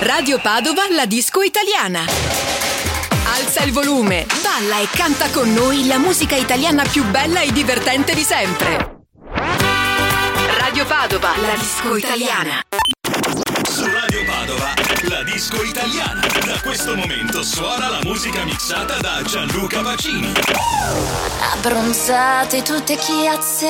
Radio Padova, la disco italiana. Alza il volume, balla e canta con noi la musica italiana più bella e divertente di sempre. Radio Padova, la disco italiana. Su Radio Padova, la disco italiana. Da questo momento suona la musica mixata da Gianluca Pacini. Abbronzate tutte chiazze,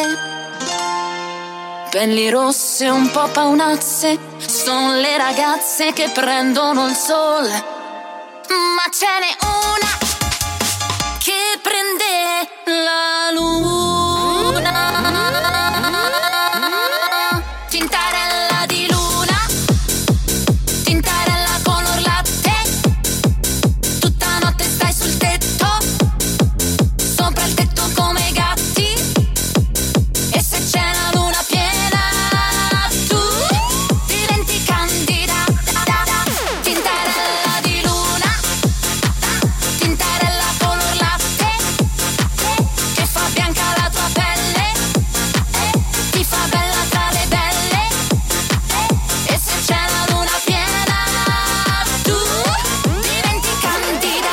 pelli rosse un po' paonazze, sono le ragazze che prendono il sole. Ma ce n'è una che prende la luna, tintarella di luna, tintarella color latte, tutta notte stai sul tetto, sopra il tetto come i gatti, e se c'è la luna piena tu diventi candida. Tintarella di luna, tintarella color latte, che fa bianca la tua pelle, ti fa bella tra le belle, e se c'è la luna piena tu diventi candida.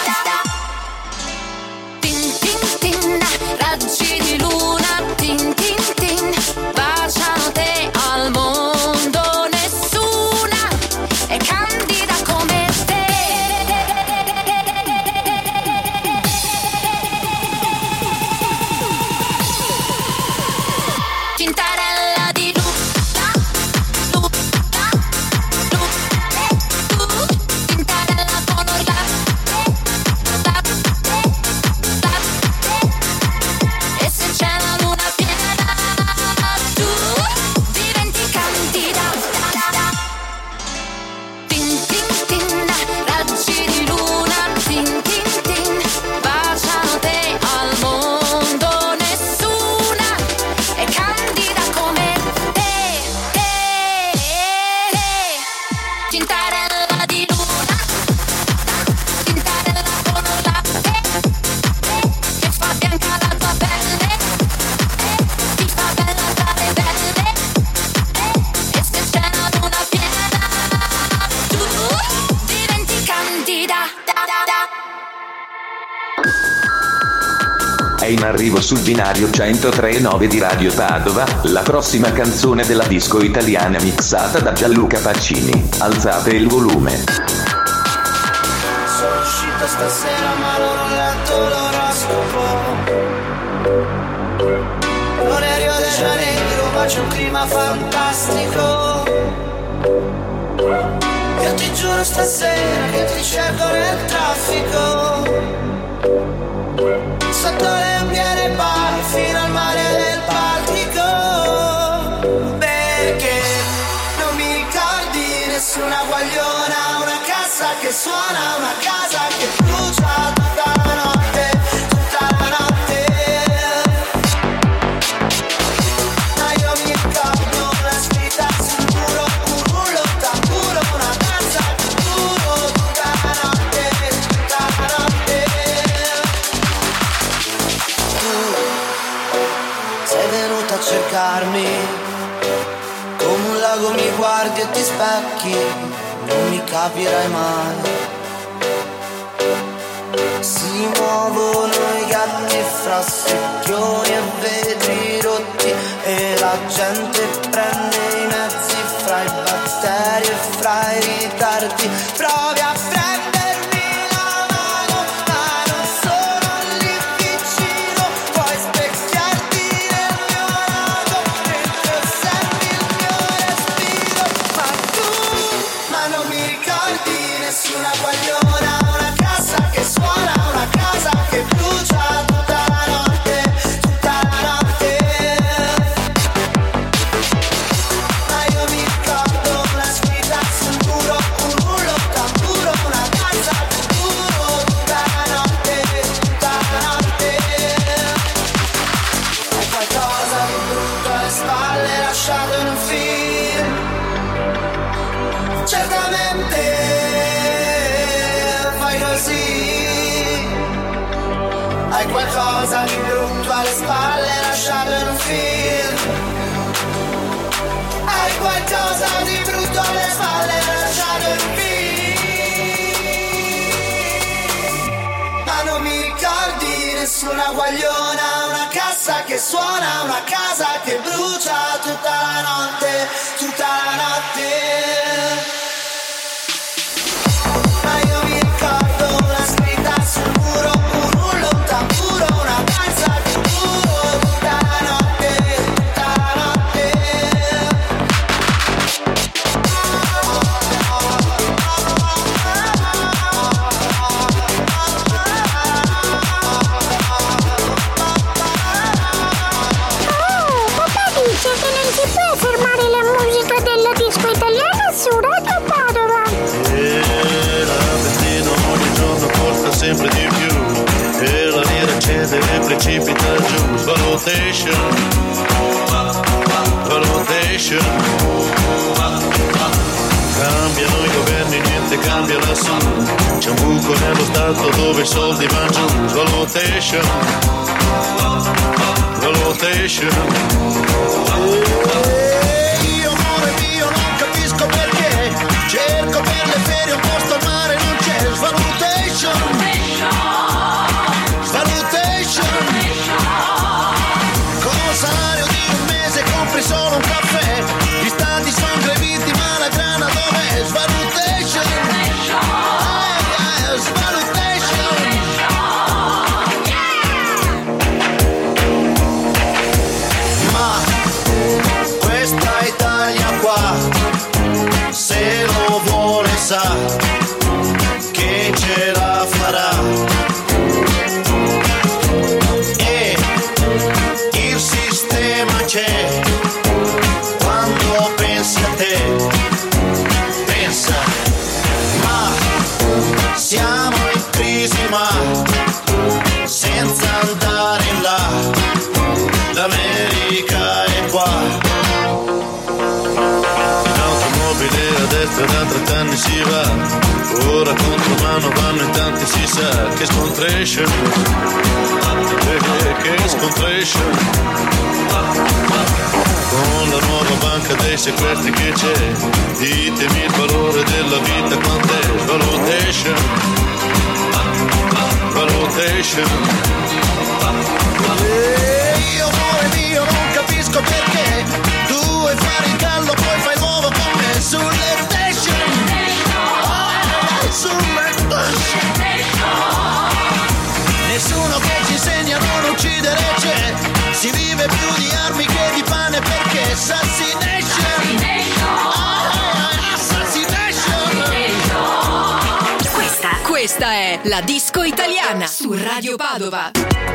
Tin tin tin, raggi di luna, tin tin tin, baciano te al mondo, nessuna è candida come te. Tintarella di luna, tintarella color latte, e se c'è la luna piena tu diventi candida. Tin tin tin, raggi di luna, tin tin tin, baciano te al mondo, nessuna è candida come te. Tintarella di luna, tintarella color latte, che fa bianca la tua pelle, ti fa bella tra le belle, e se c'è la luna piena tu diventi candida. È in arrivo sul binario 103.9 di Radio Padova, la prossima canzone della disco italiana mixata da Gianluca Pacini. Alzate il volume. Sono uscito stasera ma non ho letto l'oroscopo. Non è Rio de Janeiro ma c'è un clima fantastico. Io ti giuro stasera che ti cerco nel traffico, sotto le ambiere bar fino al mare del Baltico. Perché non mi ricordi nessuna guagliona, una casa che suona, una casa che brucia tutta la notte, tutta la notte. Ma io mi ricordo una scritta sul muro, un rullo tamburo, una danza che duro tutta la notte, tutta la notte. Tu sei venuta a cercarmi, come un lago mi guardi e ti specchi, non mi capirai mai. Si muovono i gatti fra secchioni e vetri rotti, e la gente prende i mezzi fra i batteri e fra i ritardi. Provi a prendermi la mano, ma non sono lì vicino. Puoi specchiarti nel mio lago mentre osservi il mio respiro. Ma non mi ricordi nessuna guagliona, una casa che suona, una casa che brucia tutta la notte, tutta la notte. Ma io mi ricordo una scritta sul muro, un rullo tamburo, una danza che duro tutta la notte, tutta la notte. Hai qualcosa di brutto alle spalle lasciato in un film, certamente fai così. Hai qualcosa di brutto alle spalle lasciato in un film, hai qualcosa di brutto alle spalle lasciato in un film. su una guagliona, una cassa che suona, una casa che brucia tutta la notte, tutta la notte. Ma io mi ricordo una scritta sul muro, un rullo, un tamburo, una danza che duro tutta la notte, tutta la notte. Papà dice che non si può fermare la musica della disco italiana su Radio Padova. La benzina ogni giorno costa sempre di più e la lira cede e precipita giù. Svalutation, svalutation. Cambiano i governi, niente cambia lassù. C'è un buco nello stato dove i soldi vanno giù. Svalutation, svalutation. Io amore mio non capisco perché cerco per le ferie un posto al mare, non c'è. Svalutation, svalutation. Con un salario di un mese compri solo un caffè. Gli stati sono greviti ma la grana dov'è? Svalutation, svalutation. Ma questa Italia qua, se lo vuole sa che ce la farà. E il sistema c'è quando pensi a te. Pensa, ma siamo in crisi ma senza andare in là. L'America è qua. In automobile a destra da 30 anni si va. Ora contro mano vanno in tanti, si sa. Che scontration, che scontration. Con la nuova banca dei sequestri che c'è, ditemi il valore della vita quant'è. Valutation, valutation. Io amore mio non capisco perché tu vuoi fare il gallo poi fai l'uovo con me. Sulle station, sulle station. Nessuno che ci insegna a non uccidere c'è. Si vive più di armi che di pane perché assassination, assassination. Questa è la disco italiana su Radio Padova.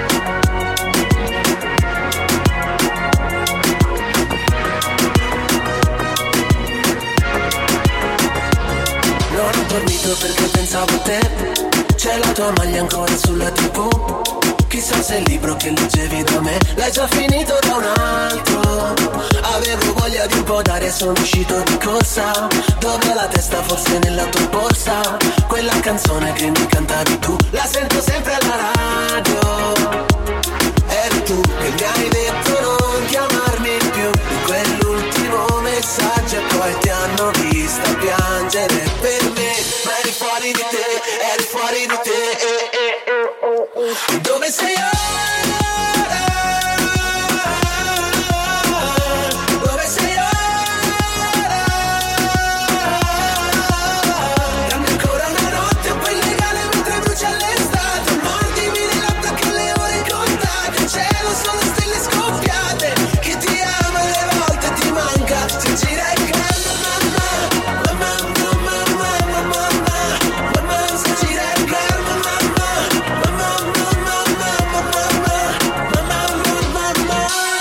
Non ho dormito perché pensavo a te. C'è la tua maglia ancora sulla TV. Chissà se il libro che leggevi da me l'hai già finito da un altro. Avevo voglia di un po' d'aria e sono uscito di corsa. Dove la testa forse nella tua borsa. Quella canzone che mi cantavi tu la sento sempre alla radio. Eri tu che mi hai detto non chiamarmi più. In quell'ultimo messaggio e poi ti hanno vista piangere per me. Ma eri fuori di te, eri fuori di te. Dove sei ora? Dove sei ora? Dammi ancora una notte un po' illegale mentre brucia l'estate. Mordimi le labbra che le ore contate. Il cielo sono stelle scoppiate. Chi ti ama alle volte ti manca. Se gira il grande mamma, mamma, mamma, mamma, mamma, mamma, se gira il grande mamma, mamma, mamma, mamma, mamma, mamma.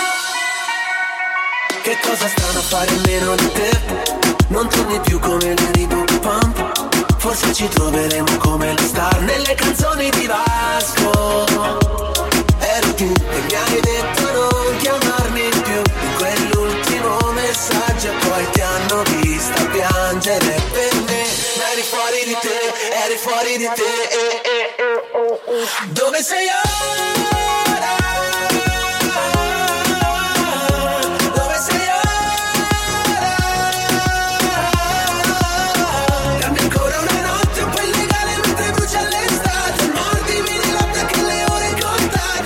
Che cosa stanno a fare meno di te? Non torni più come Lady Book Pump. Forse ci troveremo come le star nelle canzoni di Vasco. Eri tu che mi hai detto non chiamarmi più. In quell'ultimo messaggio e poi ti hanno vista piangere per me. Ma eri fuori di te, eri fuori di te. Dove sei ora? Dove sei ora? Dammi ancora una notte un po' illegale mentre brucia l'estate. Mordimi le labbra che le ore contate.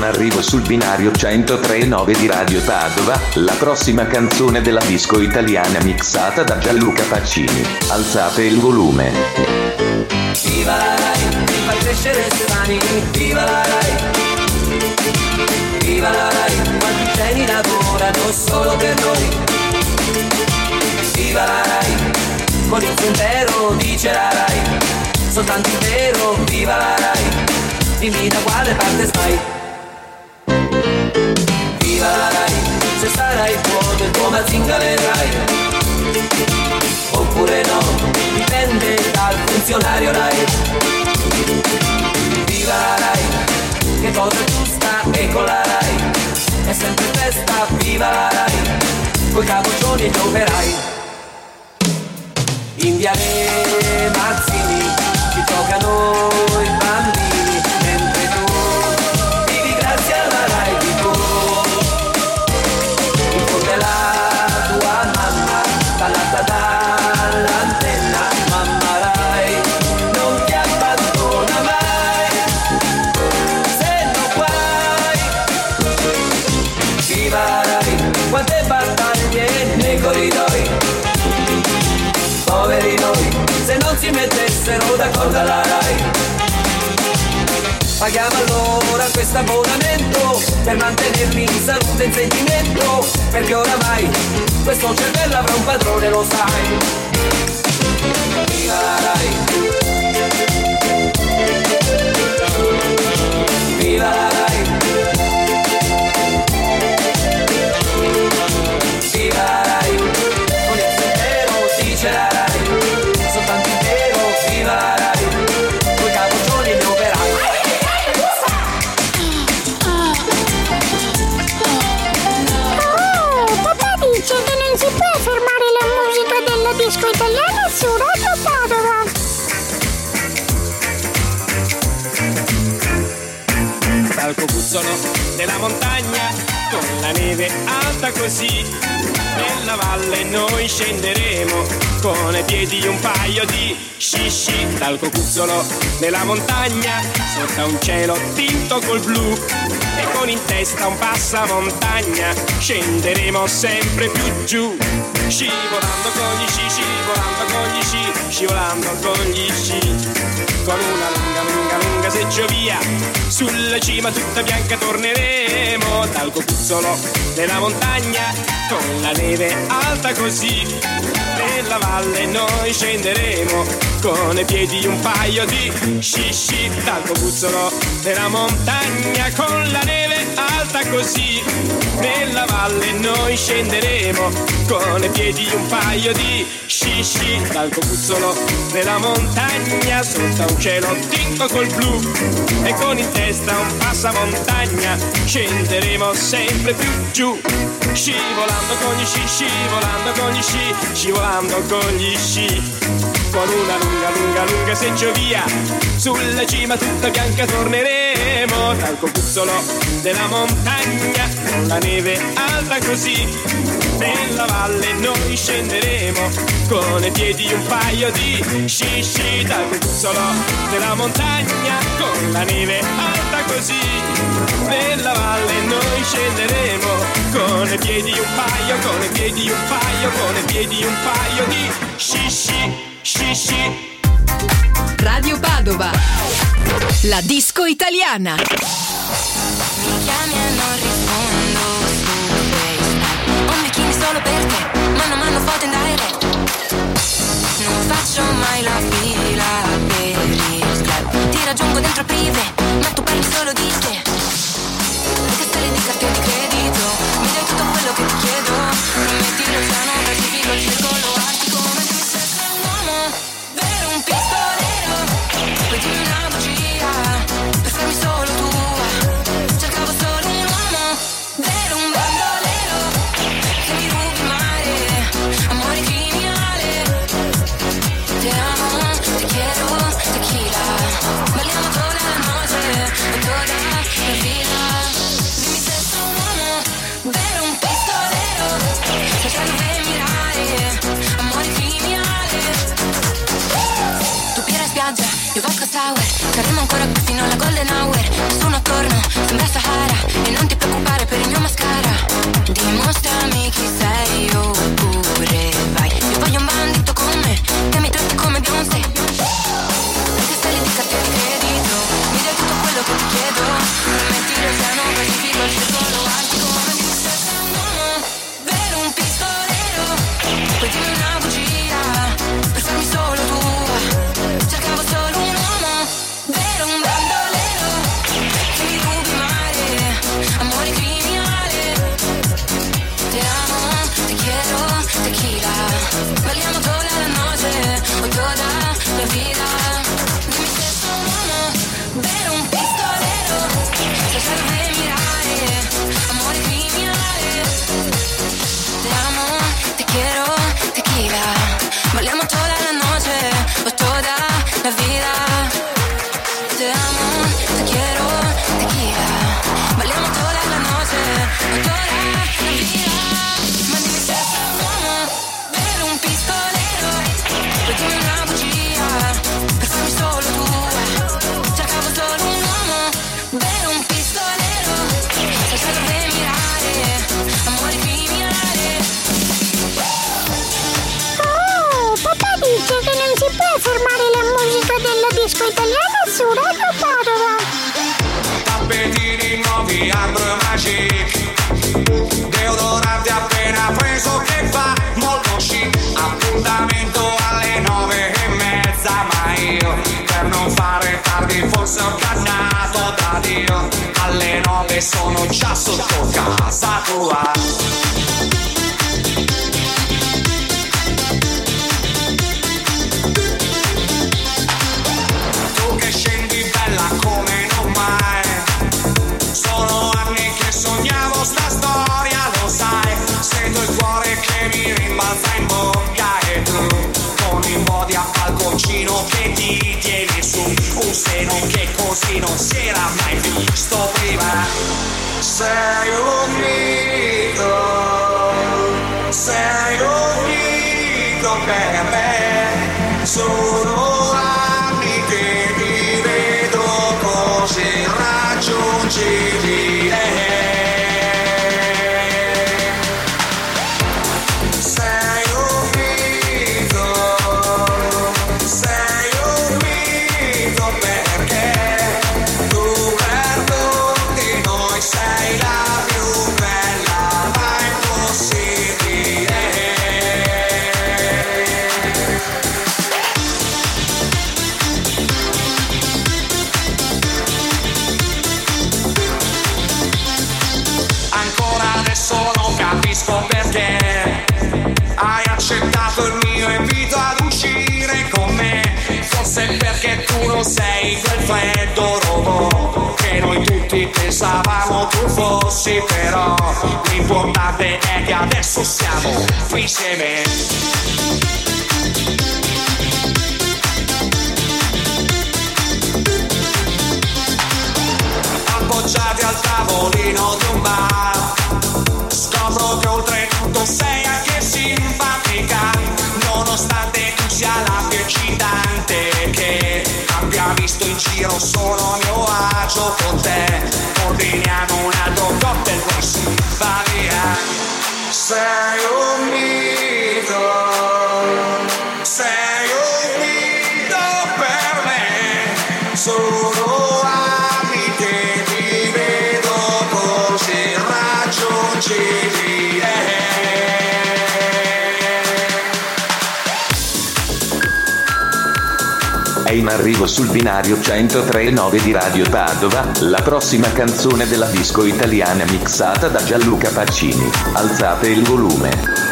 arrivo sul binario 103.9 di Radio Padova, la prossima canzone della disco italiana mixata da Gianluca Pacini. Alzate il volume. Viva la Rai, che fa crescere le mani, viva la Rai. Viva la Rai, quanti geni lavorano solo per noi. Viva la Rai, con il suo intero dice la Rai, soltanto il vero, viva la Rai, dimmi da quale parte stai. Viva la Rai, se sarai buono il tuo Mazinga vedrai, oppure no, dipende dal funzionario Rai. Viva la Rai, che cosa è giusta e con la Rai è sempre festa, viva la Rai, coi capoccioni e gli operai. In viale Mazzini ci giocano i bambini, mentre tu vivi grazie alla Rai TV. In fondo è la tua mamma, ballata dall'antenna, mamma Rai non ti abbandona mai, se no guai. Viva la Rai, quante battaglie nei corridoi, poveri noi, se non si mettessero d'accordo alla Rai. Paghiamo allora questo abbonamento per mantenerli in salute e in sentimento, perché oramai questo cervello avrà un padrone, lo sai. Viva la Rai, viva la Rai, viva la Rai, con il vero dice la Rai, soltanto il vero, viva la Rai, coi capoccioni e gli operai. Oh, papà dice che non si può fermare la musica della disco italiana su Radio Padova. Dal cocuzzolo della montagna, con la neve alta così, nella valle noi scenderemo, con ai piedi un paio di sci. Dal cocuzzolo della montagna, sotto un cielo tinto col blu, e con in testa un passamontagna, scenderemo sempre più giù. Scivolando con gli sci, scivolando con gli sci, scivolando con gli sci. Con una lunga seggiovia, sulla cima tutta bianca torneremo. Dal cocuzzolo della montagna, con la neve alta così, nella valle noi scenderemo, con ai piedi un paio di sci. Dal cocuzzolo della montagna, con la neve alta così, nella valle noi scenderemo, con ai piedi un paio di sci. Dal cocuzzolo della montagna, sotto un cielo tinto col blu, e con in testa un passamontagna, scenderemo sempre più giù. Scivolando con gli sci, scivolando con gli sci, scivolando con gli sci. Con una lunga seggiovia, sulla cima tutta bianca torneremo. Dal cocuzzolo della montagna, con la neve alta così, nella valle noi scenderemo, con ai piedi un paio di sci. Dal cocuzzolo della montagna, con la neve alta così, nella valle noi scenderemo, con ai piedi un paio, con ai piedi un paio, con ai piedi un paio di sci. Radio Padova, la disco italiana. Mi chiami e non rispondo su FaceTime, ho un bikini solo per te, mano foto in direct. Non faccio mai la fila per il club, ti raggiungo dentro prive, ma tu parli solo di te. Le testelle di carta di credito, mi dai tutto quello che ti chiedo, prometti l'oceano, pacifico, il circolo artico, mentre mi sei un uomo vero, un pistolero, poi dimmi una bugia per farmi solo tua. Cercavo solo un uomo vero, un bandolero, che mi rubi il mare, amore criminale. Ti amo, ti chiedo tequila, balliamo toda la noche e toda la vita. Dimmi se sono un uomo vero, un pistolero, cercando di mirare, amore criminale. Tu birra in spiaggia, io vodka sour, saremo ancora qui fino alla golden hour. Nessuno attorno, sembra Sahara. E non ti preoccupare per il mio mascara. Dimostrami chi sei oppure vai. Io voglio un bandito con me, che mi tratti come Beyoncé. Anche stelle di cattivo credito, mi dai tutto quello che ti chiedo. Prometti lo piano, pacifico il circolo artico. Ma mi sembra un uomo, vero un pistolero. Poi dimmi una bugia, per farmi solo tua. Cercavo solo un uomo, vero un bandolero. Che mi rubi mare, amore criminale. Te amo, te quiero, tequila. Balliamo toda la noche, o toda la vida. Dimmi se sono un uomo, vero un pistolero. Se serve mirare, amore criminale. Te amo, te quiero, tequila. Balliamo toda la noche, o toda la vida. Te amo, te quiero, tequila. Balliamo toda la noche, o toda la vida. Ma dimmi se sei un uomo, vero un pistolero. Poi dimmi una bugia, per farmi solo tua. Cercavo solo un uomo, vero un pistolero. Se serve mirare, amore criminale. Oh, papà dice che non si può fermare la musica della disco italiana su Radio Padova. Tappetini nuovi, Arbor Magic. Deodorante appena preso che fa molto chic. Appuntamento alle 9:30, ma io per non fare tardi forse ho cannato da Dio. Alle 9 sono già sotto casa tua. Tu che scendi bella come non mai. Sono anni che sognavo sta storia, lo sai. Sento il cuore che mi rimbalza in bocca. E tu con il body a palconcino che ti tieni su. Un seno che così non si era mai visto prima. Sei un mito, sei un mito per me. Sono anni che ti vedo così raggiungibile. Sei un mito perché tu per tutti noi sei la più bella, ma impossibile. Ancora adesso non capisco perché hai accettato il mio invito ad uscire con me. Forse perché tu non sei quel freddo robot che noi tutti pensavamo tu fossi. Però l'importante è che adesso siamo qui insieme. Appoggiati al tavolino di un bar, scopro che oltretutto sei anche simpatica, nonostante tu sia la più eccitante che abbia visto in giro. Sono a mio agio con te, ordiniamo un altro cocktail, poi si va via. Sei un mito, sei un mito per me. Sono anni che ti vedo così raggiungibile. È in arrivo sul binario 103.9 di Radio Padova la prossima canzone della disco italiana mixata da Gianluca Pacini. Alzate il volume.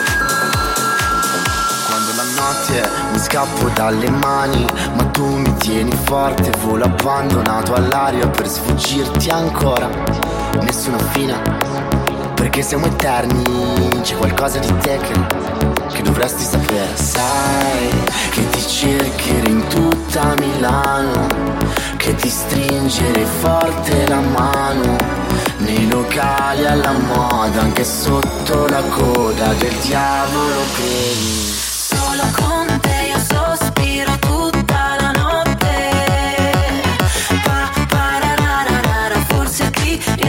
Quando la notte mi scappo dalle mani, ma tu mi tieni forte, volo abbandonato all'aria per sfuggirti ancora. Nessuna fine, perché siamo eterni, c'è qualcosa di te che dovresti sapere. Sai che ti cercherei in tutta Milano, che ti stringere forte la mano, nei locali alla moda, anche sotto la coda del diavolo, credi. Solo con te io sospiro tutta la notte. Forse qui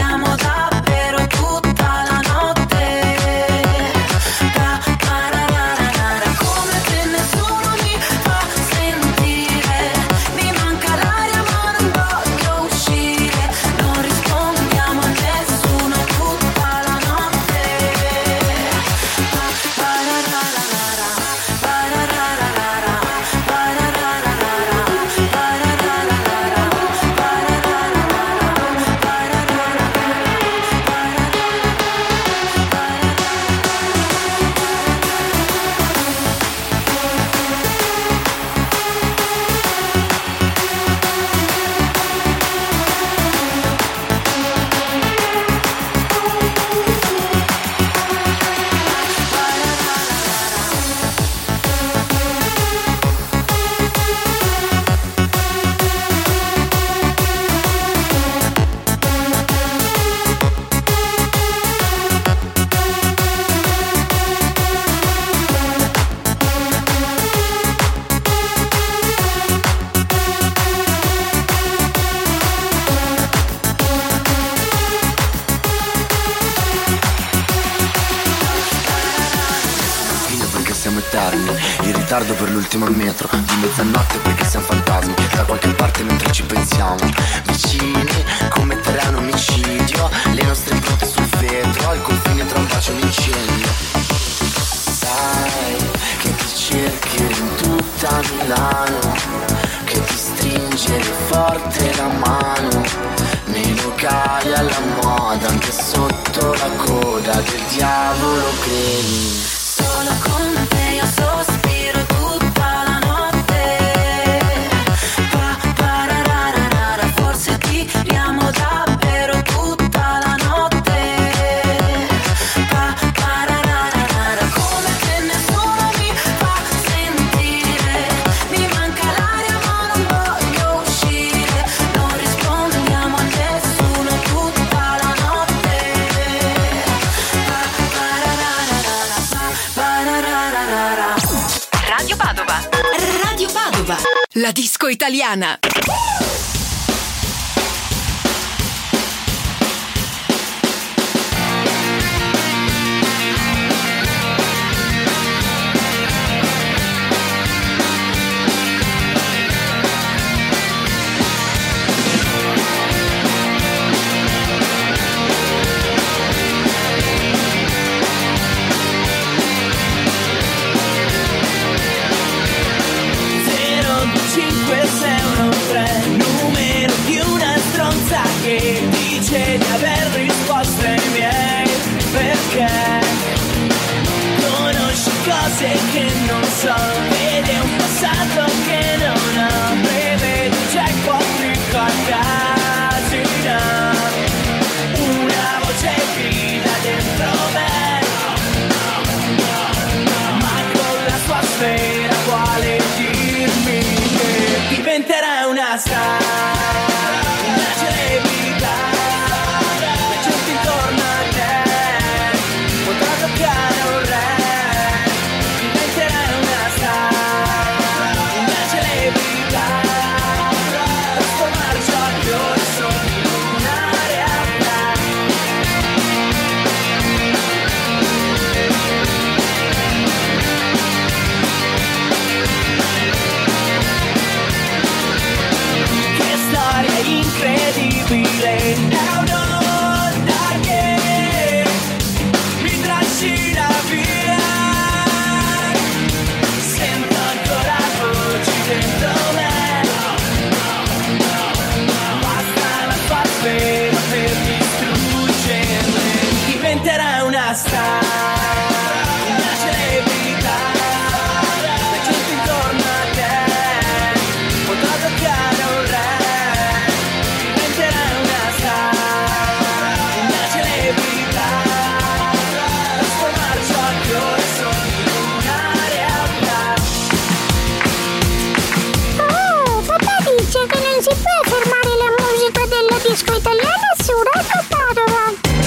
in ritardo per l'ultimo metro di mezzanotte perché siamo fantasmi da qualche parte mentre ci pensiamo. Vicini commetteranno omicidio, le nostre impronte sul vetro, al confine tra un bacio e un incendio. Sai che ti cerchi in tutta Milano, che ti stringe forte la mano, nei locali alla moda, anche sotto la coda del diavolo credi. Solo con te io sospiro tutta la notte. Pa-pa-ra-ra-ra-ra, forse tiriamo davvero tutta la notte. Pa-pa-ra-ra-ra-ra, come che nessuno mi fa sentire. Mi manca l'aria ma non voglio uscire. Non rispondiamo a nessuno tutta la notte. Radio Padova. Radio Padova. La disco italiana. Numero di una stronza che dice di aver risposto ai miei perché conosci cose che non so, vede un passato che non ho, prevede jackpot, casina, una voce grida dentro me, ma con la sua sfera vuole dirmi che diventerà una star, una celebrità, la gente intorno a te potrà toccare un re, diventerà una star, una celebrità, trasformare ciò che ora sono in una realtà. Storia incredibile, è un'onda che mi trascina via, sento ancora voci dentro me, basta la tua sfera per distruggerle, diventerà una star, una celebrità, la gente intorno a te potrà toccare un re. Disco italiana su Radio Padova.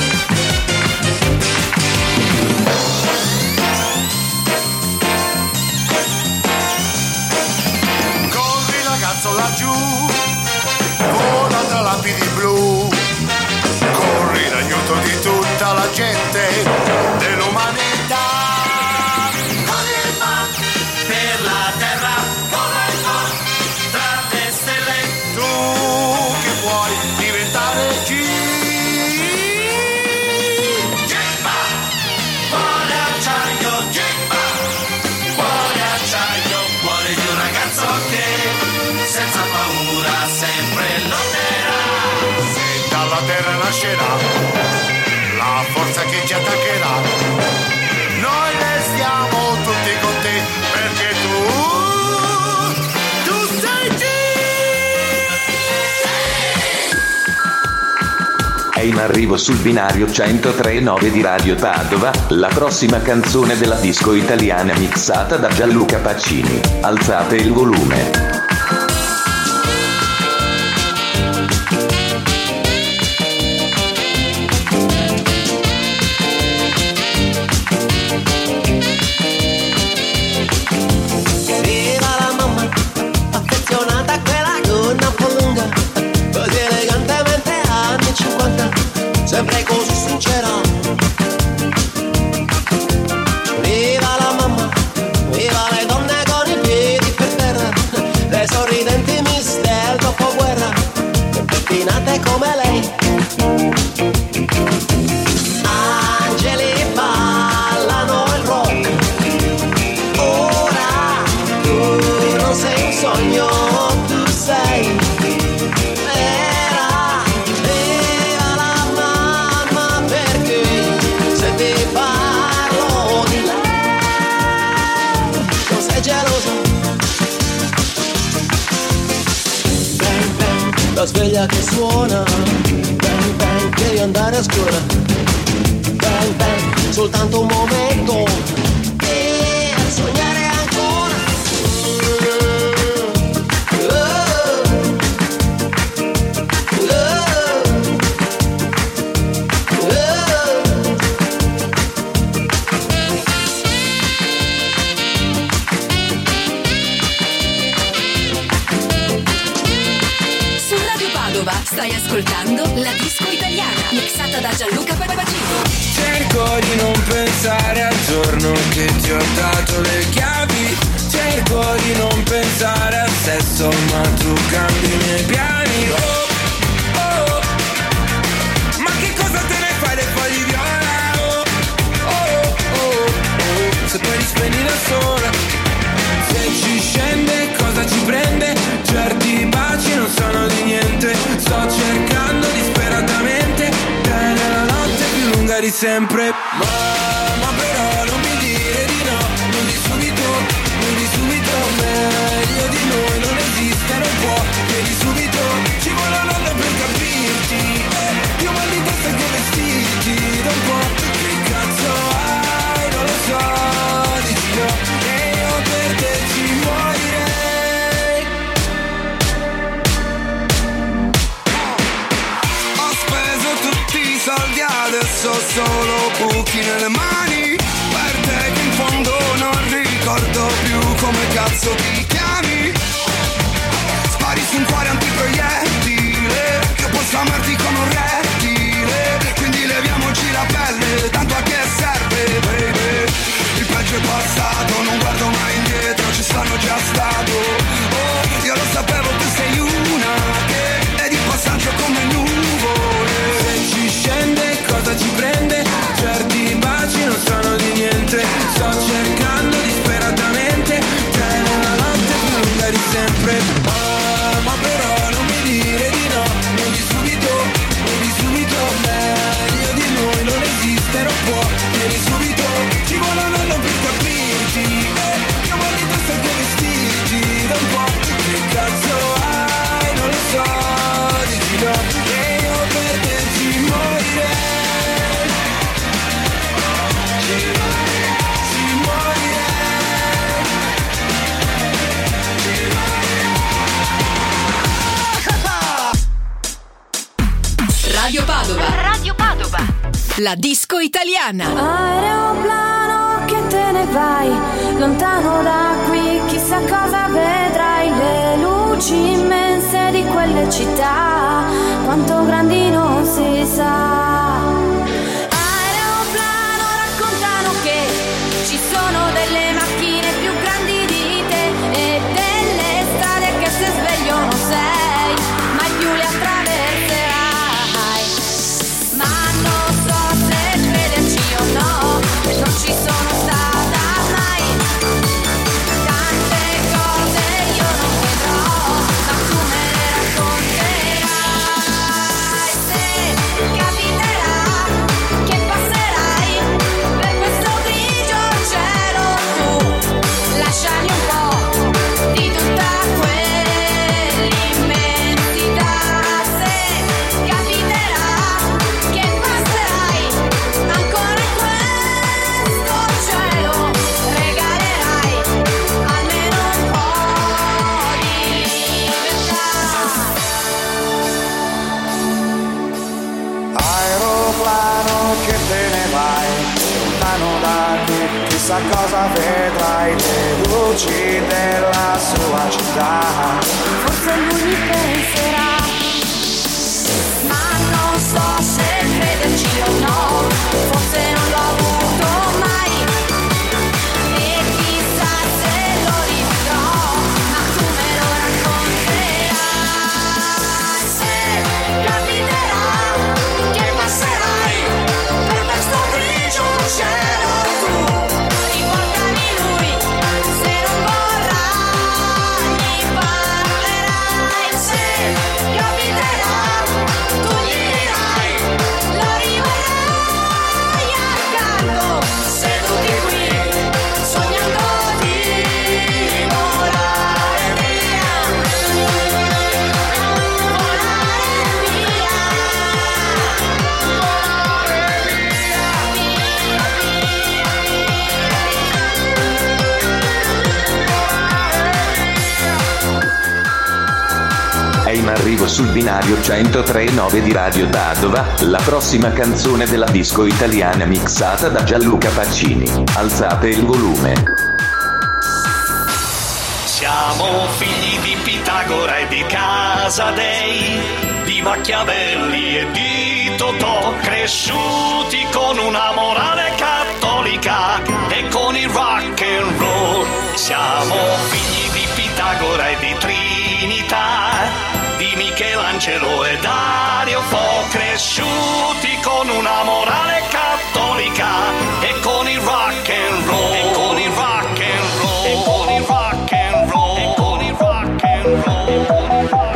Corri ragazzo laggiù, vola tra lapidi blu, corri in aiuto di tutta la gente dell'umanità. Corri ma per la terra, corri ma tra le stelle, tu che vuoi diventare chi? Gemma, cuore acciaio, Gemma, cuore acciaio, cuore di un ragazzo che senza paura sempre lotterà. Se dalla terra nascerà la forza che ci attaccherà, noi restiamo tutti con te perché tu sei chi? È in arrivo sul binario 103.9 di Radio Padova, la prossima canzone della disco italiana mixata da Gianluca Pacini. Alzate il volume. Viva la mamma, affezionata a quella gonna un po' lunga, così elegantemente anni 50, sempre così sincera. Viva la mamma, viva le donne donne come lei. Angeli ballano il rock. Ora tu non sei un sogno, tu sei vera, viva la mamma, perché se ti parlo di lei non sei gelosa. Bang bang, la sveglia che suona, bang bang, devi andare a scuola. Bang bang, soltanto un momento per sognare ancora. Su Radio Padova stai ascoltando La Disco Italiana, mixata da Gianluca Pagino. Cerco di non pensare al giorno che ti ho dato le chiavi. Cerco di non pensare al sesso, ma tu cambi i miei piani. Oh, oh, ma che cosa te ne fai dei fogli viola? Oh, oh, oh, oh, se poi li spegni da sola. Se ci scende cosa ci prende? Certi baci non sono di niente. Sto cercando disperatamente te nella notte più lunga di sempre. Ma però non mi dire di no, non di subito, meglio di noi non esiste, non può, vedi subito, ci vuole un anno per capirti, io mal di testa che vestiti, da un po', che cazzo hai, non lo so, dici no, e io per te ci morirei. Ho speso tutti i soldi, adesso ho solo buchi nelle mani, per te che in fondo non ricordo più come cazzo ti chiami. Spari su un cuore antiproiettile, che posso amarti come un rettile, quindi leviamoci la pelle, tanto a che serve, baby. Il peggio è passato, non guardo mai indietro, ci sono già stato. Oh, io lo sapevo, tu sei una che è di passaggio come nuvole. Se ci scende cosa ci prende? Certi baci non sono di niente. Sto cercando disperatamente te nella notte più lunga di sempre. Ma però non mi dire di no, non di subito, meglio di noi non esiste, non può, vieni subito, ci vuole un anno per capirti, io mal di testa che vestirti, da un po', che cazzo hai, non lo so, dici no, e io per te ci morirei, ci morirei. Radio Padova. Radio Padova. La Disco Italiana. Aeroplano che te ne vai, lontano da qui, chissà cosa vedrai, le luci immense di quelle città, quanto grandi non si sa. Aeroplano raccontano che ci sono delle macchine più grandi di te e delle strade che se sveglio non sei, mai più le attraverserai. Ma non so se crederci o no, non ci sono stata mai. Tante cose io non vedrò, ma tu me le racconterai. Se capiterà che passerai per questo grigio cielo, tu lasciami un po' di tutta quell'immensità. Se capiterà che passerai ancora in questo cielo, regalerai almeno un po' di libertà. Aeroplano che te ne vai, lontano da qui, chissà cosa vedrai, le luci della sua città. Forse lui mi penserà, ma non so se crederci o no, forse non l'ho avuto mai. E chissà se lo rivedrò, ma tu me lo racconterai. Se capiterà in arrivo sul binario 103.9 di Radio Padova, la prossima canzone della disco italiana mixata da Gianluca Pacini. Alzate il volume. Siamo figli di Pitagora e di Casadei, di Machiavelli e di Totò, cresciuti con una morale cattolica e con il rock and roll. Siamo figli di Pitagora e di Trinità, di Michelangelo e Dario Fo, cresciuti con una morale cattolica e con il rock and roll. E con il rock and roll. E con il rock and roll. E con il rock and roll. E con il rock and roll.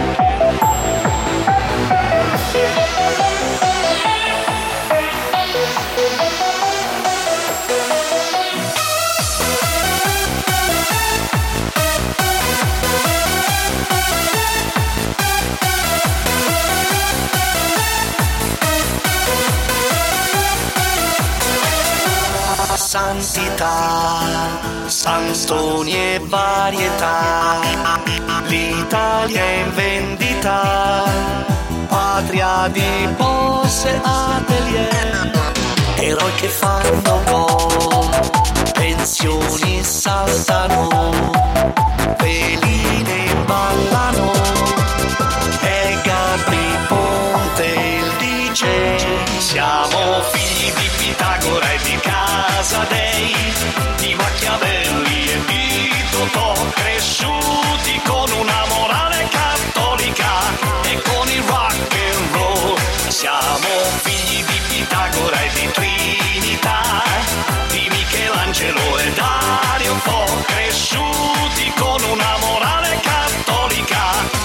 Santità, santoni e varietà, l'Italia è in vendita, patria di Posse Atelier, eroi che fanno gol, pensioni saltano, veline ballano, e Gabri Ponte il DJ. Siamo figli di Pitagora e di Casadei, di Machiavelli e di Totò, cresciuti con una morale cattolica e con il rock and roll. Siamo figli di Pitagora e di Trinità, di Michelangelo e Dario Fo, cresciuti con una morale cattolica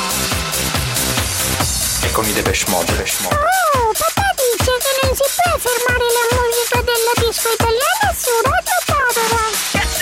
e con i Depeche Mode. Oh, papà dice che non si può fermare la musica della disco italiana su Radio Padova.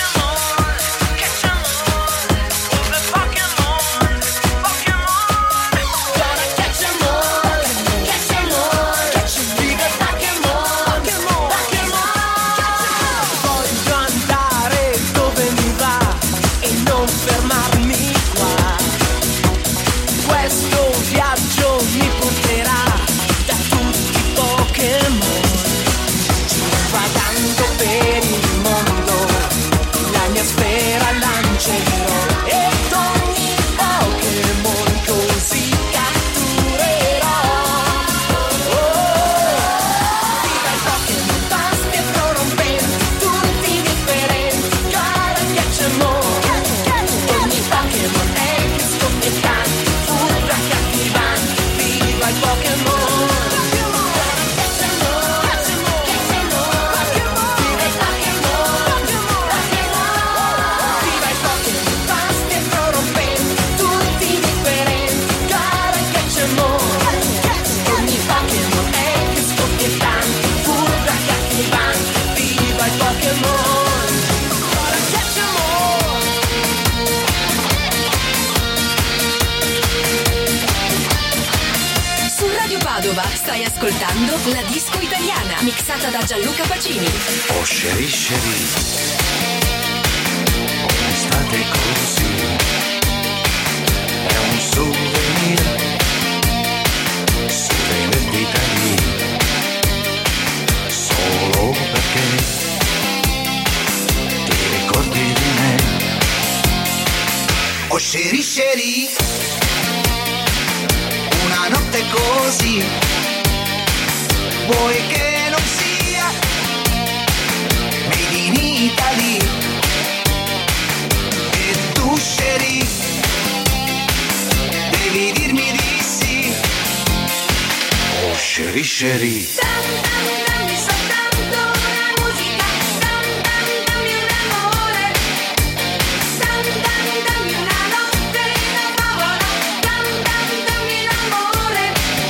Voglio andare dove mi va e non fermarmi qua. Questo viaggio mi porterà da tutti i Pokémon, vagando per il mondo, la mia sfera lancerò ed ogni Pokémon così catturerò. Viva il Pokémon, vasti e prorompenti, tutti differenti, cara Piacemon. Ogni Pokémon è scoppiettante, furra cattivante, viva il Pokémon. Su Radio Padova stai ascoltando la disco italiana mixata da Gianluca Pacini. Oh chérie chérie, un'estate così è un souvenir d'Italia, solo perché ti ricordi di me. Oh chérie chérie, una notte così, vuoi che non sia made in Italy? E tu chérie, devi dirmi di sì. Oh chérie chérie, Dammi soltanto una musica, dammi un amore, dammi una notte da favola, dammi l'amore.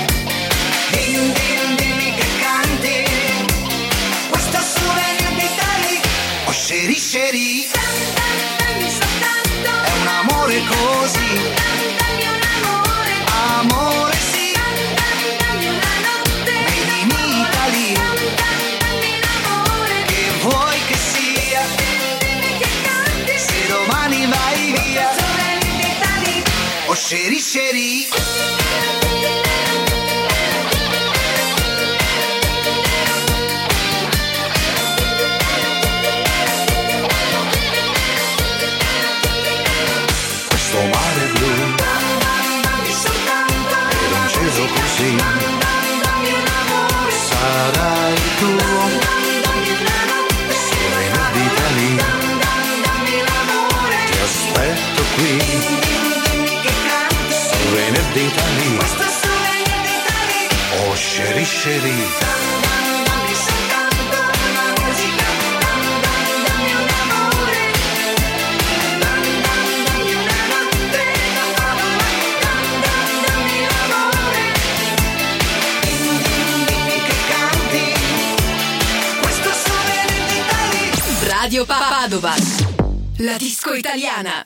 dimmi che canti questa sola d'Italia. Oh chérie chérie, Dammi soltanto è un amore così, dammi un amore, amore sì, dammi una notte made in Italy. dammi l'amore. Che vuoi che sia, Dimmi che canti, se domani vai via. sole d'Italia. Oh chérie chérie, venerdì sarai tu, venerdì Italy, ti aspetto qui, venerdì Italy, oh chérie chérie. Radio Padova, la disco italiana.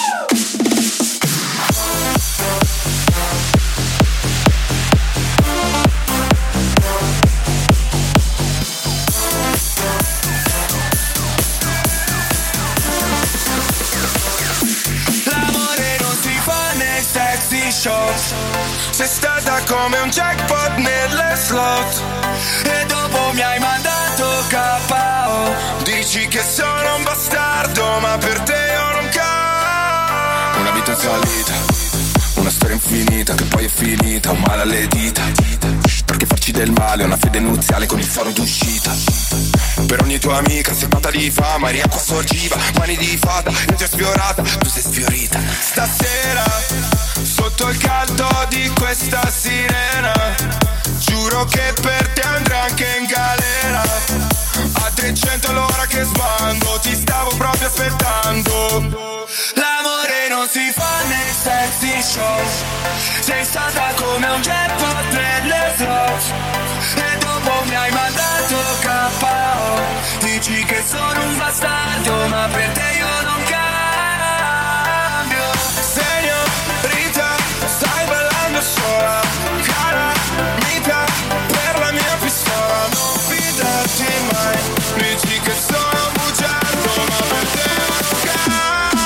L'amore non si fa nei sexy shop, sei stata come un jackpot nelle slot e dopo mi hai mandato KO. Dici che sono un bastardo, ma per te io non cambio. Una vita in salita, una storia infinita che poi è finita, un male alle dita. Perché farci del male è una fede nuziale con il faro d'uscita. Per ogni tua amica sei fatta di fama, eri acqua sorgiva, mani di fata, io ti ho sfiorata, tu sei sfiorita. Stasera, sotto il caldo di questa sirena, giuro che per te andrà anche in galera. A 300 l'ora che sbando, ti stavo proprio aspettando. L'amore non si fa nei sexy show, sei stata come un jackpot nelle slot e dopo mi hai mandato KO. Dici che sono un bastardo, ma per te io non cambio. Signorita, stai ballando sola, cara mita, per la mia pistola. Non fidarti mai, dici che sono bugiardo, ma per te io non cambio.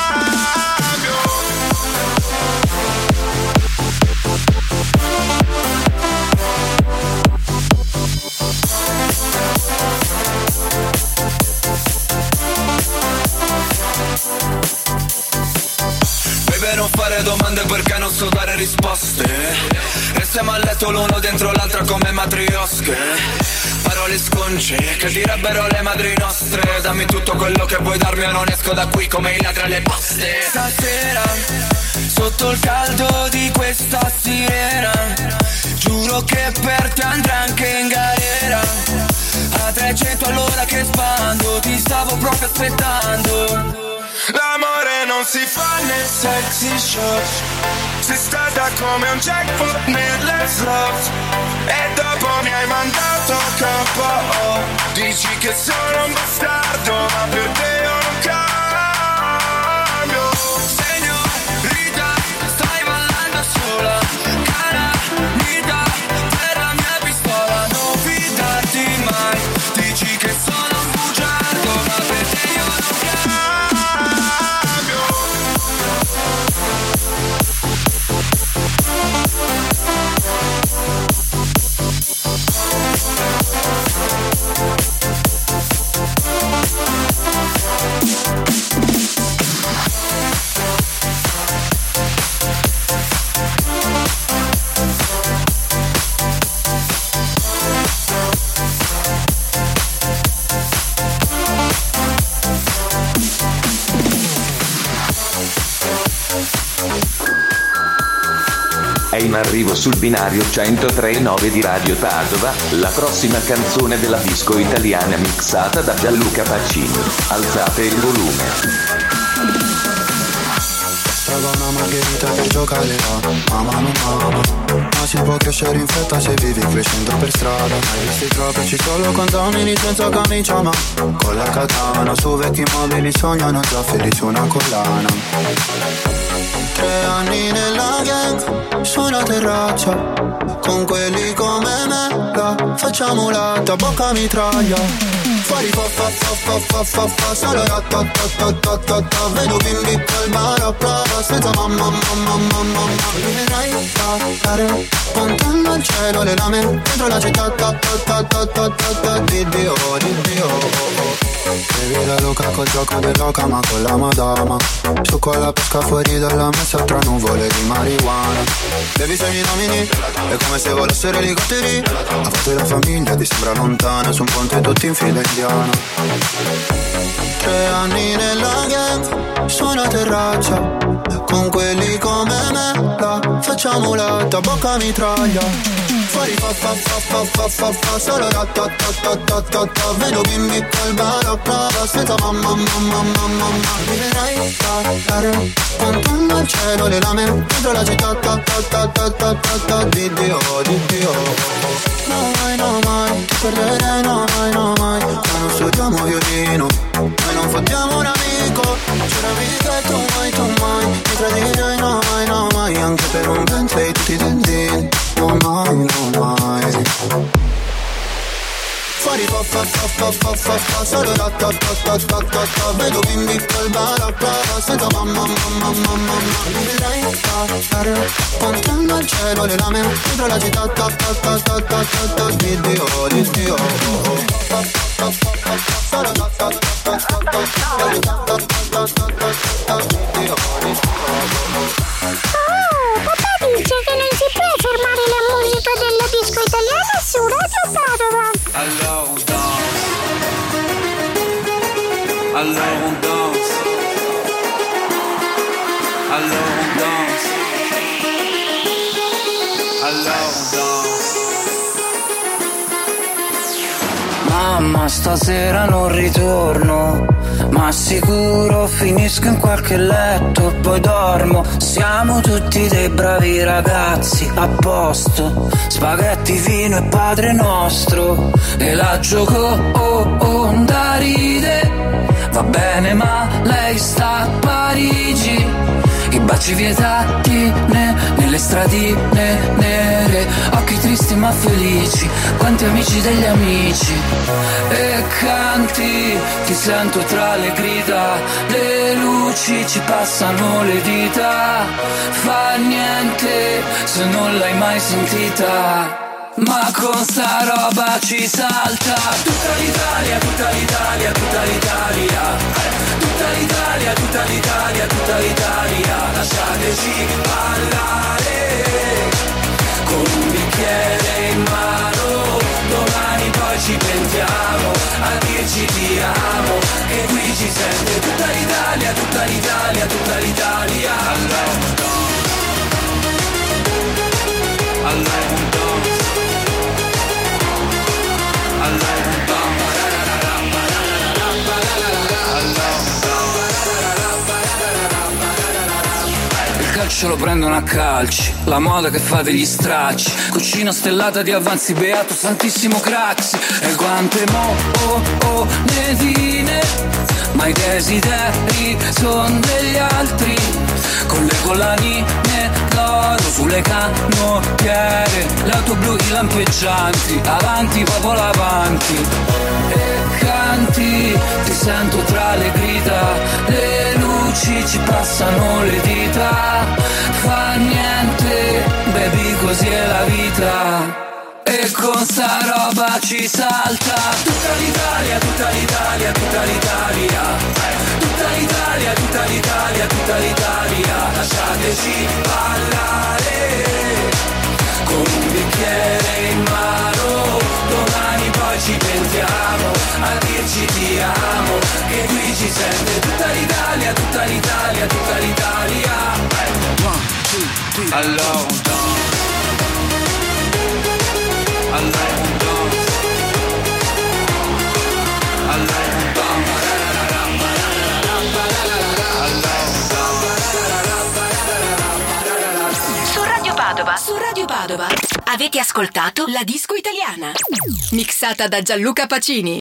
Bebe, non fare domande perché non so dare risposte. Restiamo a letto l'uno dentro l'altra come matriosche. Parole sconce che direbbero le madri nostre. Dammi tutto quello che vuoi darmi o non esco da qui come i ladri alle paste. Stasera, sotto il caldo di questa sirena, giuro che per te andrà anche in galera. A 300 all'ora che spando, ti stavo proprio aspettando. L'amore non si fa nel sexy shop, sei stata come un jackpot nelle slot e dopo mi hai mandato KO. Dici che sono un bastardo, ma per te io non cambio. Signorita, stai ballando sola, cara mita, per la mia pistola. Non fidarti mai, dici che sono un bugiardo, ma per te io non cambio. È in arrivo sul binario 103.9 di Radio Padova, la prossima canzone della disco italiana mixata da Gianluca Pacini. Alzate il volume. Trago una margherita che gioca le mamma non mamma. Ma si può crescere in fretta se vivi crescendo per strada. Hai visto i tropici solo con uomini senza camicia, ma con la katana su vecchi mobili sognano zaffiri su una collana. 3 anni nella gang, su una terrazza, con quelli come me, la facciamo latta, bocca mitraglia. Fuori fa fa fa fa fa fa fa, solo ta-ta-ta-ta-ta-ta. Vedo bimbi col barocco, senza mamma mamma mamma mamma. Mi vedrai parlare, puntando al cielo le lame, dentro la città ta-ta-ta-ta-ta-ta. Di Dio, di Dio. Bevi la loca col gioco dell'oca ma con la madama. Su con la pesca fuori dalla messa tra nuvole di marijuana. Bevi sogni nomini, è come se volessero elicotteri. A foto la famiglia ti sembra lontana, su un ponte tutti in fila indiana. 3 anni nella gang, su una terrazza, con quelli come me, la facciamo la bocca mitraglia. Fuori fa fa fa fa fa fa fa, solo la ta ta ta ta ta ta. Vedo bimbi col balaclava, senza mamma mamma mamma. Mi vedrai parlare, puntando al cielo le lame, dentro la città ta ta ta ta ta ta ta. Di Dio, di Dio. No mai, ti perderei, no mai. Ma non studiamo violino, noi non fottiamo un amico. Giuravi che tu mai mi tradirai, no mai. Anche per un Bentley tutti i dentini, no mai. Fuori fa fa fa fa fa fa, solo la ta ta ta ta ta ta. Vedo bimbi col balaclava, senza mamma mamma mamma. Mi vedrai parlare, puntando al cielo le lame, dentro la città ta ta ta ta ta ta ta. Di Dio, di Dio. Solo la ta ta ta ta ta ta. Di Dio, di Dio. Papà dice che non si può fermare la musica della disco italiana su Radio Padova. Alors on danse. Alors on danse. Alors on danse. Alors on danse. Mamma, stasera non ritorno, ma sicuro finisco in qualche letto, poi dormo. Siamo tutti dei bravi ragazzi, a posto. Spaghetti, vino e Padre Nostro. E la Gioconda ride. Va bene ma lei sta a Parigi. I baci vietati nelle stradine nere. Occhi tristi ma felici, quanti amici degli amici. E canti, ti sento tra le grida. Le luci ci passano le dita. Fa niente se non l'hai mai sentita. Ma con sta roba ci salta. Tutta l'Italia, tutta l'Italia, tutta l'Italia. Tutta l'Italia, tutta l'Italia, tutta l'Italia. Lasciateci ballare con un bicchiere in mano. Domani poi ci pentiamo a dirci ti amo, che qui ci sente tutta l'Italia, tutta l'Italia, tutta l'Italia. Il calcio lo prendono a calci, la moda che fa degli stracci, cucina stellata di avanzi, beato santissimo Craxi. E quante monetine, ma i desideri son degli altri. Con le collanine d'oro sulle canottiere, le auto blu i lampeggianti, avanti popolo avanti. E canti, ti sento tra le grida, le luci ci passano le dita. Fa niente, baby, così è la vita. E con sta roba ci salta. Tutta l'Italia, tutta l'Italia, tutta l'Italia. Tutta l'Italia, tutta l'Italia, tutta l'Italia. Lasciateci ballare con un bicchiere in mano. Domani poi ci pentiamo a dirci ti amo, che qui ci sente tutta l'Italia, tutta l'Italia, tutta l'Italia. Alors on danse. Alors on danse. Alors on danse. Su Radio Padova. Su Radio Padova. Avete ascoltato La Disco Italiana, mixata da Gianluca Pacini.